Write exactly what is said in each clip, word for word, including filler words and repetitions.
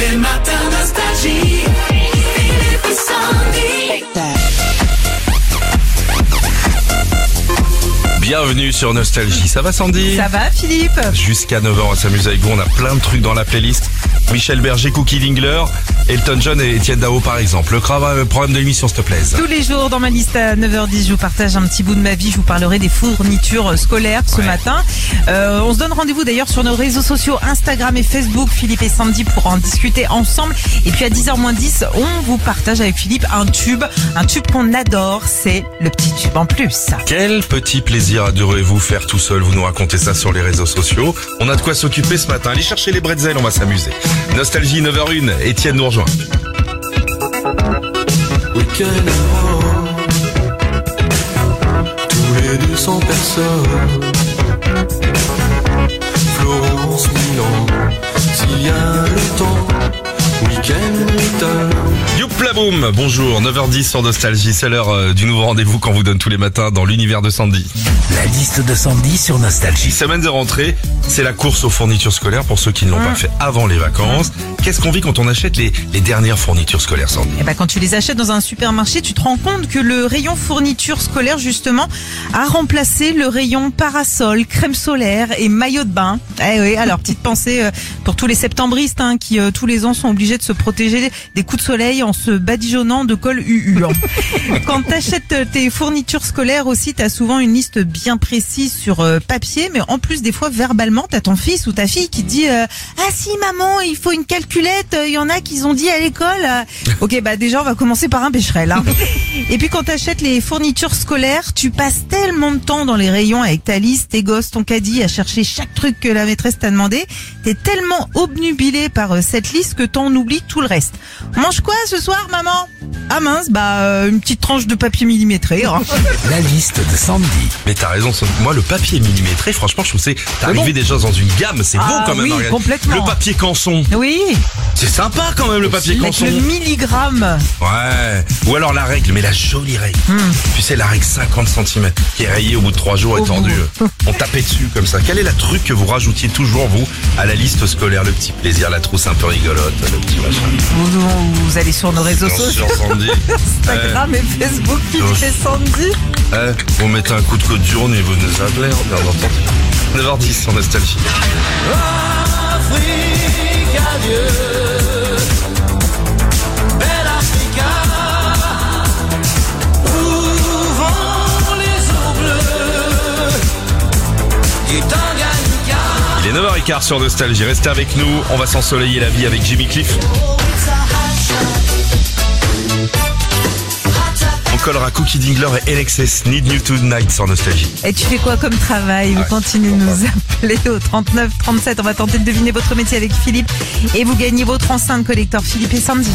Les matins nostalgie. Philippe et Sandy. Bienvenue sur Nostalgie. Ça va Sandy? Ça va Philippe? Jusqu'à neuf heures, on va s'amuser avec vous. On a plein de trucs dans la playlist. Michel Berger, Cookie Dingler, Elton John et Etienne Dao par exemple. Le crava- problème de l'émission, s'il te plaît. Tous les jours dans ma liste à neuf heures dix, je vous partage un petit bout de ma vie. Je vous parlerai des fournitures scolaires ce Ouais. matin. Euh, on se donne rendez-vous d'ailleurs sur nos réseaux sociaux Instagram et Facebook, Philippe et Sandy, pour en discuter ensemble. Et puis à dix heures moins dix, on vous partage avec Philippe un tube, un tube qu'on adore, c'est le petit tube en plus. Quel petit plaisir adorez-vous faire tout seul? Vous nous racontez ça sur les réseaux sociaux. On a de quoi s'occuper ce matin. Allez chercher les bretzels, on va s'amuser. Nostalgie neuf heures une, Etienne nous rejoint. Week-end at home, tous les deux sans personne. Florence, Milan, s'il y a le temps. Week-end return. Youpla boum, bonjour, neuf heures dix sur Nostalgie, c'est l'heure euh, du nouveau rendez-vous qu'on vous donne tous les matins dans l'univers de Sandy. La liste de Sandy sur Nostalgie. Semaine de rentrée, c'est la course aux fournitures scolaires pour ceux qui ne l'ont pas fait avant les vacances. Qu'est-ce qu'on vit quand on achète les, les dernières fournitures scolaires, Sandy? Et ben quand tu les achètes dans un supermarché, tu te rends compte que le rayon fournitures scolaires justement a remplacé le rayon parasol, crème solaire et maillot de bain. Eh oui, alors petite pensée euh, pour tous les septembristes hein, qui euh, tous les ans sont obligés de se protéger des coups de soleil en se badigeonnant de col U U. Hein. Quand t'achètes tes fournitures scolaires aussi, t'as souvent une liste bien précise sur euh, papier, mais en plus des fois verbalement, t'as ton fils ou ta fille qui te dit euh, ah si maman, il faut une calculette. Il y en a qui ont dit à l'école. Ok, bah déjà on va commencer par un Becherel. Hein. Et puis quand t'achètes les fournitures scolaires, tu passes tellement de temps dans les rayons avec ta liste, tes gosses, ton caddie, à chercher chaque truc que la maîtresse t'a demandé. T'es tellement obnubilé par euh, cette liste que t'en oublies tout le reste. On mange quoi ce soir, maman? Ah mince, bah euh, une petite tranche de papier millimétré. Hein. La liste de Sandy. Mais t'as raison, Sandy. Moi le papier millimétré, franchement je trouve que c'est arrivé déjà dans une gamme, c'est Ah beau quand même. oui, Ariane. complètement. Le papier canson, Oui, c'est sympa quand même le papier avec canson. le milligramme. Ouais. Ou alors la règle, mais la jolie règle. Hmm. Tu sais, la règle cinquante centimètres qui est rayée au bout de trois jours Au étendue. bout. On tapait dessus comme ça. Quel est le truc que vous rajoutiez toujours, vous, à la liste scolaire? Le petit plaisir, la trousse un peu rigolote, le petit machin. Vous, vous allez sur nos réseaux Bien sociaux, sûr, Sandy. Instagram et Facebook, Philippe et Sandy. Eh, vous mettez un coup de côte journée et vous nous appelez, hein, bien entendu. neuf heures dix sur Nostalgie. Afrique, adieu. Belle Africa. Ouvrons les eaux bleues du Tanganyika. Il est neuf heures quinze sur Nostalgie. Restez avec nous. On va s'ensoleiller la vie avec Jimmy Cliff. On collera Cookie Dingler et L X S Need You Tonight sur Nostalgie. Et tu fais quoi comme travail? Vous Ouais, continuez de je nous comprends appeler au trente-neuf trente-sept. On va tenter de deviner votre métier avec Philippe. Et vous gagnez votre enceinte collector Philippe et Sandy.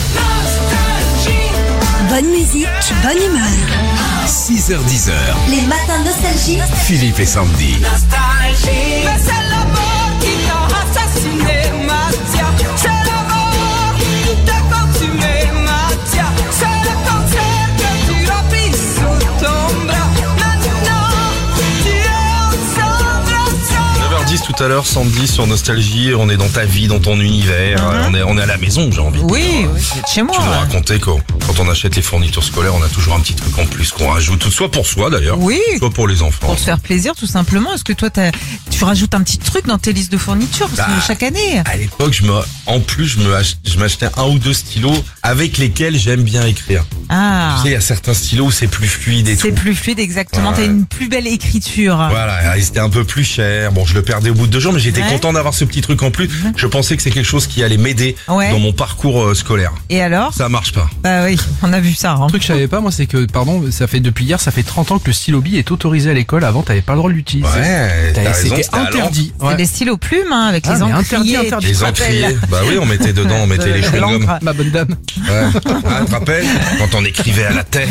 Bonne musique, bonne humeur. six heures dix heures. Les matins nostalgie. Philippe et Sandy. Nostalgie. Mais c'est la mort qui t'a assassiné, Mathia. C'est la mort qui t'a consumé, Mathia. C'est le cancer que tu as pris sous ton bras. Maintenant, tu es ensemble. neuf heures dix tout à l'heure, Sandy sur Nostalgie. On est dans ta vie, dans ton univers. Mhm. On est, on est à la maison, j'ai envie de Oui, dire. oui, c'est chez moi. Tu nous racontais que quand on achète les fournitures scolaires, on a toujours un petit truc en plus qu'on rajoute, soit pour soi d'ailleurs, Oui. soit pour les enfants. Pour se faire plaisir, tout simplement. Est-ce que toi, t'as- tu rajoutes un petit truc dans tes listes de fournitures parce que Bah, chaque année? À l'époque, je me, en plus, je me, ach- je m'achetais un ou deux stylos avec lesquels j'aime bien écrire. Ah, Tu sais, il y a certains stylos où c'est plus fluide et c'est tout. plus fluide, exactement. Ouais. T'as une plus belle écriture. Voilà, ils étaient un peu plus chers. Bon, je le perdais au bout de deux jours, mais j'étais Ouais. content d'avoir ce petit truc en plus. Je pensais que c'est quelque chose qui allait m'aider Ouais. dans mon parcours euh, scolaire. Et alors? Ça marche pas. Bah oui, on a vu ça. Hein. Un truc que je savais pas, moi, c'est que, pardon, ça fait depuis hier, ça fait trente ans que le stylo bille est autorisé à l'école. Avant, t'avais pas le droit de l'utiliser. Ouais, t'as T'avais- raison, C'était c'était à interdit. C'est Ouais. des stylos plumes hein, avec Ah, les mais encriers. interdit, interdit. tu Les te rappelles encriers. Bah oui, on mettait dedans, on mettait les Euh, chewing-gums. l'encre. Ma bonne dame. Ouais. Ah, tu te rappelles quand on écrivait à la terre.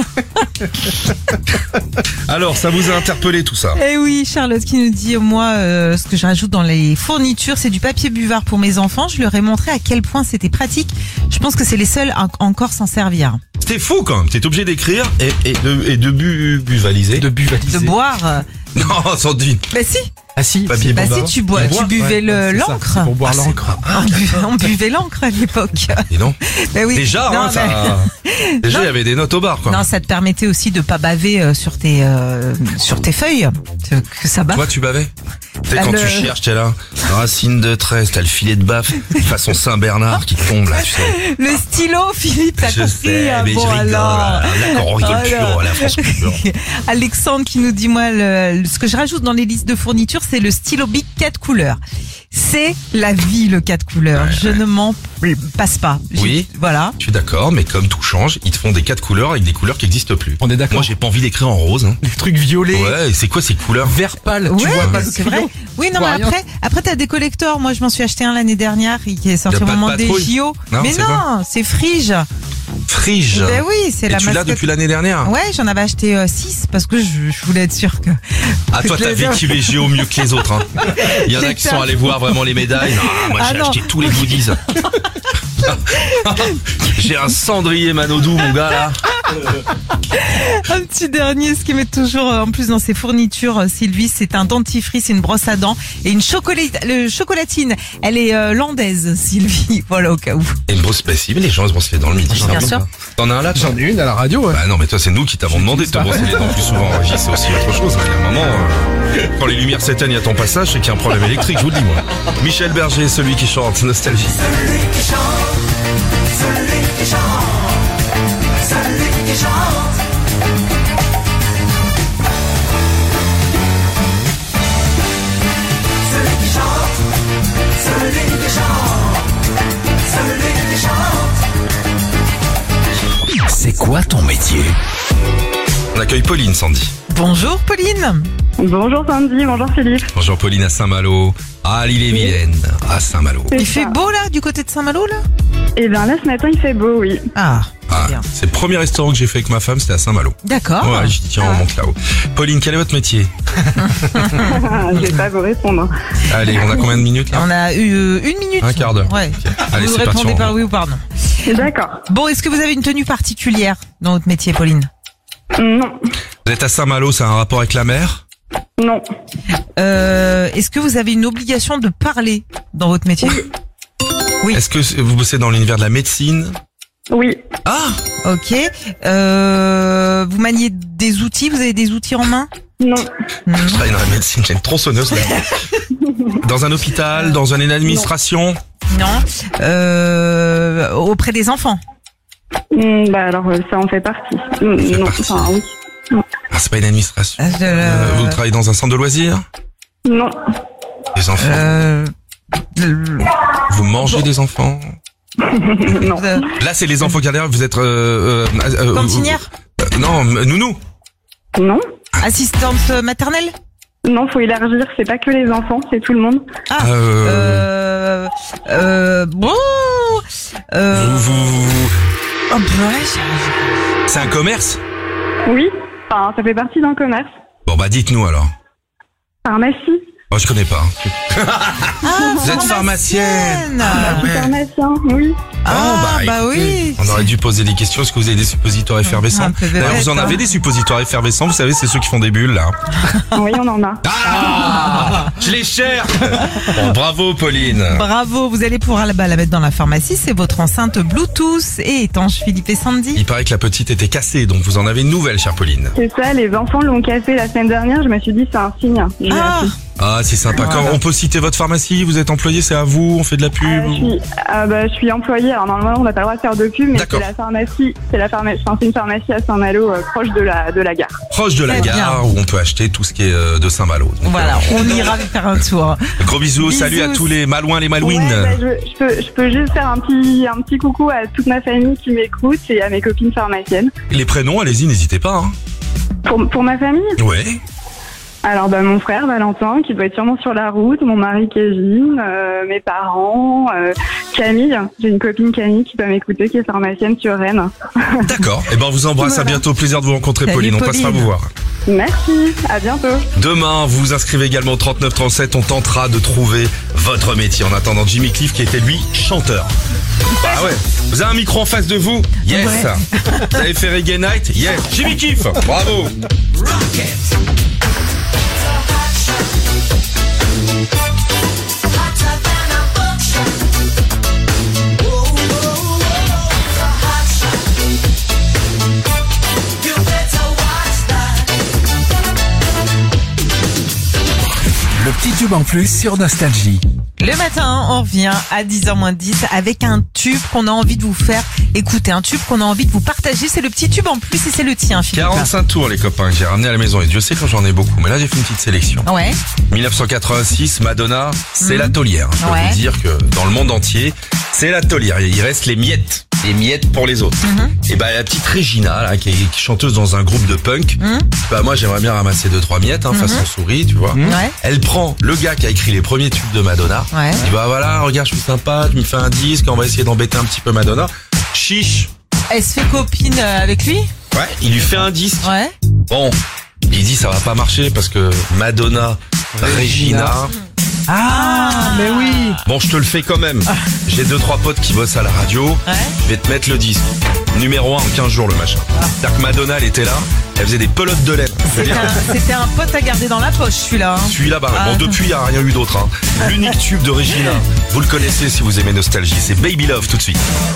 Alors, ça vous a interpellé tout ça? Eh oui, Charlotte qui nous dit, moi, euh, ce que je rajoute dans les fournitures, c'est du papier buvard pour mes enfants. Je leur ai montré à quel point c'était pratique. Je pense que c'est les seuls à encore s'en servir. C'était fou quand même. T'es obligé d'écrire et, et de, et de bu, buvaliser. De buvaliser. De boire. euh, Non, Sandrine. Bah si. Ah si, Papier Bah bombard. si tu bois, On tu boit, buvais ouais, le- ouais, c'est ça, l'encre. c'est pour boire Ah, c'est- l'encre. On buvait, on buvait l'encre à l'époque. Et non. Bah oui. Déjà, Non, hein, mais- ça... Déjà, il y avait des notes au bar, quoi. Non, ça te permettait aussi de pas baver euh, sur tes euh, sur tes feuilles, que que ça bave. Toi, tu bavais? Tu sais, Bah, quand le- tu cherches, t'es là. Racine de tresse, t'as le filet de baffe, façon Saint-Bernard qui tombe, là, tu sais. Le stylo, Philippe, t'as Je compris. sais, hein, mais bon, je rigole. alors. D'accord, on rigole plus, Alors. oh, la France culture. Alexandre qui nous dit, moi, le, ce que je rajoute dans les listes de fournitures, c'est le stylo Bic quatre couleurs. C'est la vie, le quatre couleurs. Ouais, je ouais. ne m'en passe pas. J'ai- Oui. Voilà. Je suis d'accord, mais comme tout change, ils te font des quatre couleurs avec des couleurs qui n'existent plus. On est d'accord. Moi, j'ai pas envie d'écrire en rose. Hein. Les trucs violets, Ouais, et c'est quoi ces couleurs? vert pâle, tu Ouais, vois pas bah, le c'est crayon. vrai. Oui, non, vois mais rien. après, après t'as des collecteurs. Moi, je m'en suis acheté un l'année dernière, qui est sorti Y a au pas de moment des patrouille J O. Non, mais c'est non, c'est Frige. Frige. Ben oui, c'est Et la tu l'as mascotte. depuis l'année dernière? Ouais, j'en avais acheté six parce que je, je voulais être sûre que. Ah, toi, que t'as les- vécu les J O mieux que les autres. Hein. Il y en a qui sont allés voir vraiment les médailles. Non, moi, Ah j'ai non. acheté tous les goodies. J'ai un cendrier Manodou, mon gars, là. Un petit dernier, ce qui met toujours euh, en plus dans ses fournitures, euh, Sylvie, c'est un dentifrice, une brosse à dents et une chocolat- le chocolatine. Elle est euh, landaise, Sylvie. Voilà, au cas où. Et une brosse passive, les gens se brossent les dents le midi. Bien ça, sûr. hein. T'en as un là, toi? J'en ai une à la radio, ouais. Bah non, mais toi, c'est nous qui t'avons demandé de te brosser les dents plus souvent. Régis, c'est aussi autre chose. hein. Il y a un moment, euh, quand les lumières s'éteignent à ton passage, c'est qu'il y a un problème électrique, je vous le dis, moi. Michel Berger, celui qui chante Nostalgie. Celui qui chante, celui qui chante, celui qui chante. Celui qui chante, celui qui chante, celui qui chante. C'est quoi ton métier? On accueille Pauline, Sandy. Bonjour, Pauline. Bonjour Sandy, bonjour Philippe. Bonjour Pauline à Saint-Malo. Ah, l'île-et-Vilaine, à Saint-Malo. C'est Il fait ça. beau là, du côté de Saint-Malo là? Eh bien là ce matin il fait beau, oui. Ah, Ah, bien. c'est le premier restaurant que j'ai fait avec ma femme, c'était à Saint-Malo. D'accord. Ouais, je dis tiens, on monte là-haut. Pauline, quel est votre métier? Je vais pas vous répondre. Allez, on a combien de minutes là? On a eu euh, une minute. Un quart d'heure. Ouais. Allez, vous c'est parti. répondez on- par oui ou par non. D'accord. Bon, est-ce que vous avez une tenue particulière dans votre métier, Pauline? Non, Vous êtes à Saint-Malo, ça a un rapport avec la mer? non, Euh, est-ce que vous avez une obligation de parler dans votre métier? Oui. Est-ce que vous bossez dans l'univers de la médecine? oui, Ah! Ok. Euh, vous maniez des outils? Vous avez des outils en main? non, Non. Je travaille dans la médecine, j'ai une tronçonneuse là. Dans un hôpital, dans une administration? Non. Euh, auprès des enfants? Hmm, bah alors euh, ça en fait partie. Hmm, fait non, partie. enfin oui, Ah, c'est pas une administration. Euh, Euh, vous travaillez dans un centre de loisirs? non, Des enfants? euh, euh, Vous mangez des enfants? non, euh, Là, c'est les enfants qui arrivent, vous êtes... Euh, euh, euh, Cantinière? euh, euh, Non, euh, nounou. non, Assistante maternelle? non, faut élargir, c'est pas que les enfants, c'est tout le monde. Ah. Euh, Euh, euh, bon. Euh, vous, vous, vous- oh, bah ouais, je- C'est un commerce? Oui, enfin ça fait partie d'un commerce. Bon, bah dites-nous alors. Pharmacie, Oh, je connais pas. Ah, Vous êtes pharmacienne. Ah, ouais. pharmacien, oui. Ah, bah écoutez, oui. On aurait dû poser des questions. Est-ce que vous avez des suppositoires effervescents? Un peu D'ailleurs, bête, vous en hein. avez des suppositoires effervescents, vous savez, c'est ceux qui font des bulles, là. Oui, on en a. Ah, je les cherche. Bon, bravo, Pauline. Bravo, vous allez pouvoir là-bas la mettre dans la pharmacie. C'est votre enceinte Bluetooth et étanche, Philippe et Sandy. Il paraît que la petite était cassée, donc vous en avez une nouvelle, chère Pauline. C'est ça, les enfants l'ont cassé la semaine dernière, je me suis dit c'est un signe. Je l'ai Ah, appris. Ah, c'est sympa. Voilà. Quand on peut citer votre pharmacie, vous êtes employé, c'est à vous, on fait de la pub. Euh, je suis, ah bah, je suis employée. Alors normalement, on n'a pas le droit de faire de pub, mais D'accord. c'est la pharmacie, c'est la pharmacie, enfin, c'est une pharmacie à Saint-Malo, euh, proche de la de la gare. Proche de la Très gare, bien. où on peut acheter tout ce qui est euh, de Saint-Malo. Donc, voilà, euh, on ira faire un tour. gros bisous, Bisous. salut à tous les Malouins, les Malouines. Ouais, bah, je, je peux, je peux juste faire un petit, un petit coucou à toute ma famille qui m'écoute et à mes copines pharmaciennes. Les prénoms, allez-y, n'hésitez pas. Hein. Pour, pour ma famille, Ouais. alors bah, mon frère Valentin qui doit être sûrement sur la route, mon mari Kevin, euh, mes parents, euh, Camille, j'ai une copine Camille qui peut m'écouter, qui est pharmacienne sur Rennes. D'accord. Eh ben, on vous embrasse. À Voilà. bientôt. Plaisir de vous rencontrer, Salut, Pauline. On Pauline. passera vous voir. Merci, à bientôt. Demain, vous vous inscrivez également au trente-neuf trente-sept. On tentera de trouver votre métier. En attendant, Jimmy Cliff, qui était lui chanteur. Ah ouais. Vous avez un micro en face de vous? Yes. Ouais. Vous avez fait Reggae Night? Yes. Jimmy Cliff. Bravo. Rocket. Le petit tube en plus sur Nostalgie. Le matin, on revient à dix heures moins dix avec un tube qu'on a envie de vous faire écouter, un tube qu'on a envie de vous partager. C'est le petit tube en plus et c'est le tien, Philippe. quarante-cinq tours, les copains, que j'ai ramené à la maison. Et Dieu sait quand j'en ai beaucoup. Mais là, j'ai fait une petite sélection. Ouais. dix-neuf cent quatre-vingt-six, Madonna, c'est la taulière. Je peux Ouais. vous dire que dans le monde entier, c'est la taulière. Il reste les miettes. Les miettes pour les autres. Et bah la petite Regina, là, qui est, qui est chanteuse dans un groupe de punk, bah moi j'aimerais bien ramasser deux trois miettes, hein, façon souris, tu vois. Ouais. Elle prend le gars qui a écrit les premiers tubes de Madonna. Ouais. Il dit bah voilà, regarde, je suis sympa, je me fais un disque, on va essayer d'embêter un petit peu Madonna. Chiche. Elle se fait copine euh, avec lui? Ouais, il lui fait un disque. Ouais. Bon, il dit ça va pas marcher parce que Madonna, Regina. Ah, mais oui. Bon, je te le fais quand même. J'ai deux trois potes qui bossent à la radio. Ouais. Je vais te mettre le disque. Numéro un en quinze jours le machin. C'est-à-dire que Madonna, elle était là. Elle faisait des pelotes de laine. Je veux C'était dire, un, c'était un pote à garder dans la poche, celui-là. hein. celui-là, bah, Ah. bon, depuis, il n'y a rien eu d'autre. Hein. L'unique tube de Regina. Vous le connaissez si vous aimez Nostalgie. C'est Baby Love tout de suite.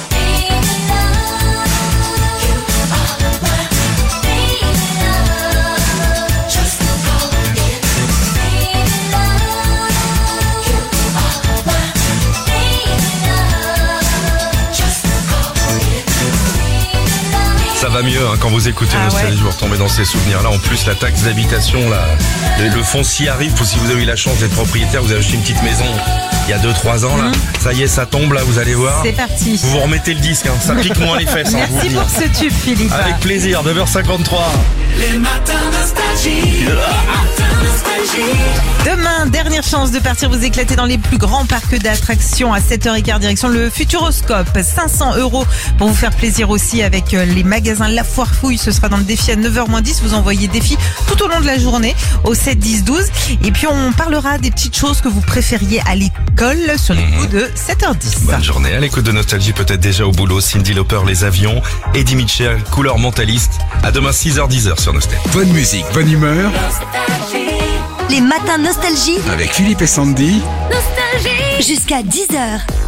Ça va mieux hein, quand vous écoutez Ah Nostalgie, ouais. vous retombez dans ces souvenirs-là. En plus, la taxe d'habitation, là, le, le foncier arrive. Pour si vous avez eu la chance d'être propriétaire, vous avez acheté une petite maison il y a deux trois ans. Là, ça y est, ça tombe. Là, vous allez voir. C'est parti. Vous vous remettez le disque. Hein. Ça pique moins les fesses. Hein, je vous Merci le dis. pour ce tube, Philippe. Avec plaisir. neuf heures cinquante-trois. Les matins nostalgie. Les matins nostalgie. Demain, dernière chance de partir vous éclater dans les plus grands parcs d'attractions à sept heures quinze direction le Futuroscope. cinq cents euros pour vous faire plaisir aussi avec euh, les magasins La Foire Fouille. Ce sera dans le défi à neuf heures moins dix. Vous envoyez défi tout au long de la journée au sept dix douze. Et puis on parlera des petites choses que vous préfériez à l'école sur les coups de sept heures dix. Bonne journée. À l'écoute de Nostalgie, peut-être déjà au boulot. Cyndi Lauper, Les Avions. Eddie Mitchell, Couleur Mentaliste. À demain six heures dix sur Nostalgie. Bonne musique, bonne humeur. Les matins nostalgie Avec Philippe et Sandy. jusqu'à dix heures.